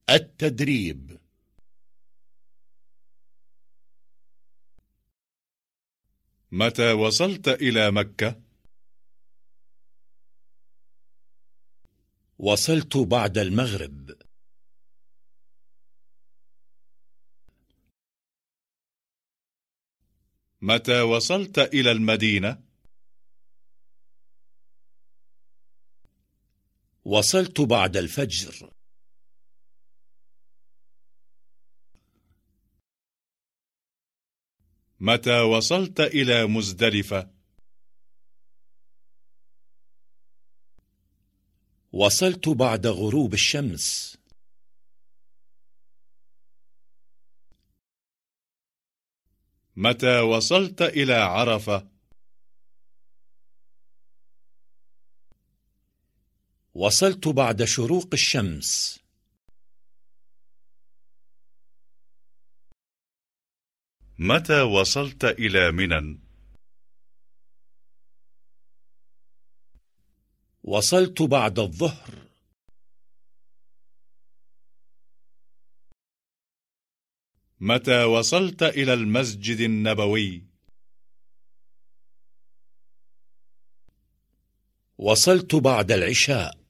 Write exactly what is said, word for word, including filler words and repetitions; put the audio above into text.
التدريب. متى وصلت إلى مكة؟ وصلت بعد المغرب. متى وصلت إلى المدينة؟ وصلت بعد الفجر. متى وصلت إلى مزدلفة؟ وصلت بعد غروب الشمس. متى وصلت إلى عرفة؟ وصلت بعد شروق الشمس. متى وصلت إلى منى؟ وصلت بعد الظهر. متى وصلت إلى المسجد النبوي؟ وصلت بعد العشاء.